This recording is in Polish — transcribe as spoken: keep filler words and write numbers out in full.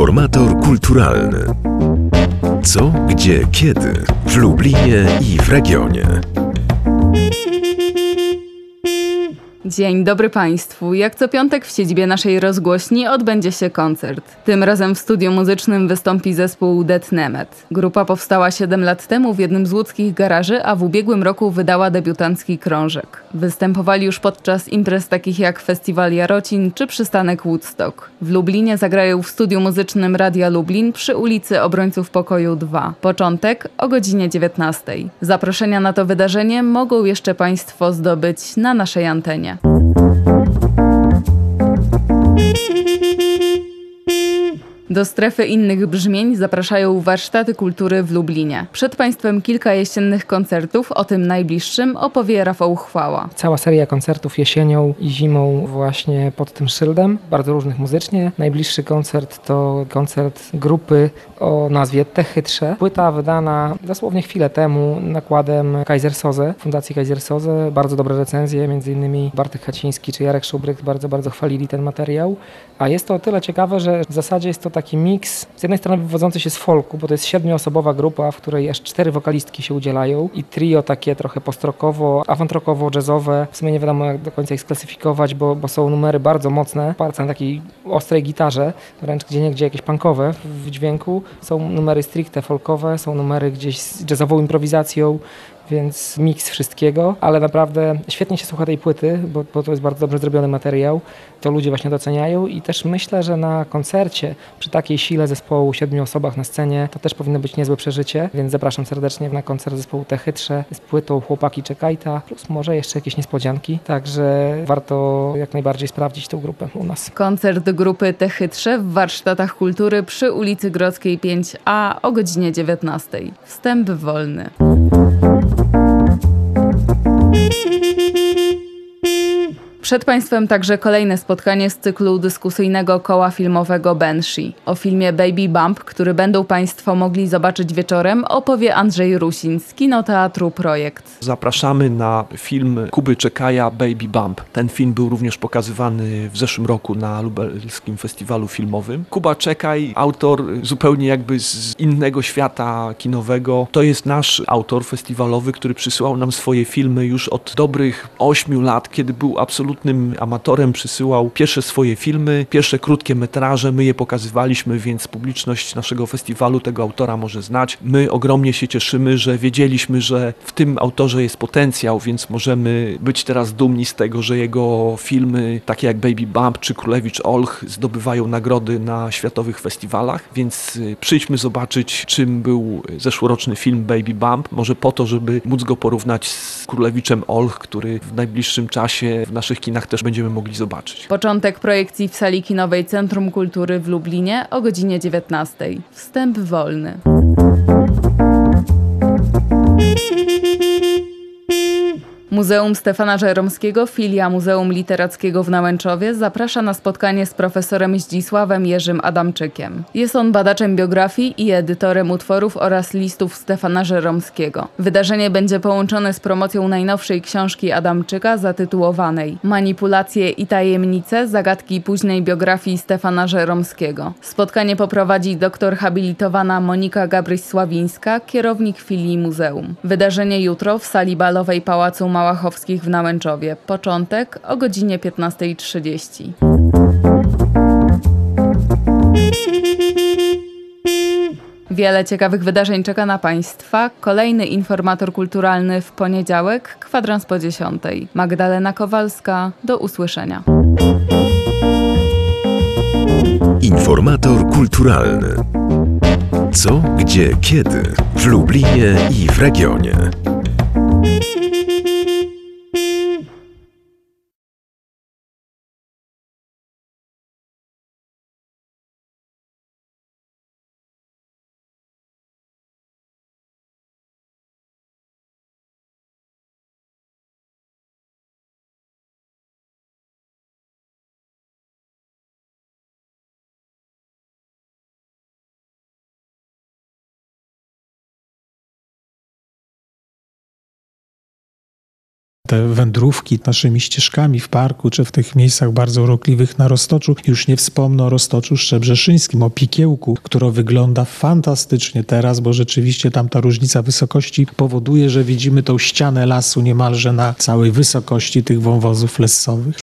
Informator kulturalny. Co, gdzie, kiedy w Lublinie i w regionie. Dzień dobry Państwu. Jak co piątek w siedzibie naszej rozgłośni odbędzie się koncert. Tym razem w studiu muzycznym wystąpi zespół Det Nemet. Grupa powstała siedem lat temu w jednym z łódzkich garaży, a w ubiegłym roku wydała debiutancki krążek. Występowali już podczas imprez takich jak Festiwal Jarocin czy Przystanek Woodstock. W Lublinie zagrają w studiu muzycznym Radia Lublin przy ulicy Obrońców Pokoju dwa. Początek o godzinie dziewiętnastej. Zaproszenia na to wydarzenie mogą jeszcze Państwo zdobyć na naszej antenie. Do strefy innych brzmień zapraszają warsztaty kultury w Lublinie. Przed Państwem kilka jesiennych koncertów, o tym najbliższym opowie Rafał Chwała. Cała seria koncertów jesienią i zimą właśnie pod tym szyldem, bardzo różnych muzycznie. Najbliższy koncert to koncert grupy o nazwie Te Chytrze. Płyta wydana dosłownie chwilę temu nakładem Kaisersoze, Fundacji Kaisersoze. Bardzo dobre recenzje, między innymi Bartek Haciński czy Jarek Szubryk bardzo, bardzo chwalili ten materiał. A jest to o tyle ciekawe, że w zasadzie jest to taki miks, z jednej strony wywodzący się z folku, bo to jest siedmioosobowa grupa, w której aż cztery wokalistki się udzielają i trio takie trochę postrokowo, awantrokowo, jazzowe. W sumie nie wiadomo jak do końca ich sklasyfikować, bo, bo są numery bardzo mocne, oparce na takiej ostrej gitarze, wręcz gdzieniegdzie jakieś punkowe w dźwięku. Są numery stricte folkowe, są numery gdzieś z jazzową improwizacją, więc miks wszystkiego, ale naprawdę świetnie się słucha tej płyty, bo, bo to jest bardzo dobrze zrobiony materiał. To ludzie właśnie doceniają i też myślę, że na koncercie przy takiej sile zespołu, siedmiu osobach na scenie, to też powinno być niezłe przeżycie, więc zapraszam serdecznie na koncert zespołu Te Chytrze z płytą Chłopaki Czekajta, plus może jeszcze jakieś niespodzianki, także warto jak najbardziej sprawdzić tę grupę u nas. Koncert grupy Te Chytrze w warsztatach kultury przy ulicy Grodzkiej pięć A o godzinie dziewiętnastej. Wstęp wolny. Przed Państwem także kolejne spotkanie z cyklu dyskusyjnego koła filmowego Banshee. O filmie Baby Bump, który będą Państwo mogli zobaczyć wieczorem, opowie Andrzej Rusin z Kinoteatru Projekt. Zapraszamy na film Kuby Czekaja Baby Bump. Ten film był również pokazywany w zeszłym roku na lubelskim festiwalu filmowym. Kuba Czekaj, autor zupełnie jakby z innego świata kinowego. To jest nasz autor festiwalowy, który przysyłał nam swoje filmy już od dobrych ośmiu lat, kiedy był absolutnie amatorem, przysyłał pierwsze swoje filmy, pierwsze krótkie metraże, my je pokazywaliśmy, więc publiczność naszego festiwalu tego autora może znać. My ogromnie się cieszymy, że wiedzieliśmy, że w tym autorze jest potencjał, więc możemy być teraz dumni z tego, że jego filmy, takie jak Baby Bump czy Królewicz Olch, zdobywają nagrody na światowych festiwalach, więc przyjdźmy zobaczyć, czym był zeszłoroczny film Baby Bump, może po to, żeby móc go porównać z Królewiczem Olch, który w najbliższym czasie w naszych kinach też będziemy mogli zobaczyć. Początek projekcji w sali kinowej Centrum Kultury w Lublinie o godzinie dziewiętnastej. Wstęp wolny. Muzeum Stefana Żeromskiego, filia Muzeum Literackiego w Nałęczowie, zaprasza na spotkanie z profesorem Zdzisławem Jerzym Adamczykiem. Jest on badaczem biografii i edytorem utworów oraz listów Stefana Żeromskiego. Wydarzenie będzie połączone z promocją najnowszej książki Adamczyka zatytułowanej Manipulacje i tajemnice, zagadki późnej biografii Stefana Żeromskiego. Spotkanie poprowadzi doktor habilitowana Monika Gabryś-Sławińska, kierownik filii muzeum. Wydarzenie jutro w sali balowej Pałacu Małachowskich w Nałęczowie. Początek o godzinie piętnastej trzydzieści. Wiele ciekawych wydarzeń czeka na Państwa. Kolejny informator kulturalny w poniedziałek, kwadrans po dziesiątej. Magdalena Kowalska, do usłyszenia. Informator kulturalny. Co, gdzie, kiedy w Lublinie i w regionie. te wędrówki naszymi ścieżkami w parku, czy w tych miejscach bardzo urokliwych na Roztoczu. Już nie wspomnę o Roztoczu Szczebrzeszyńskim, o Pikiełku, które wygląda fantastycznie teraz, bo rzeczywiście tam ta różnica wysokości powoduje, że widzimy tą ścianę lasu niemalże na całej wysokości tych wąwozów lessowych.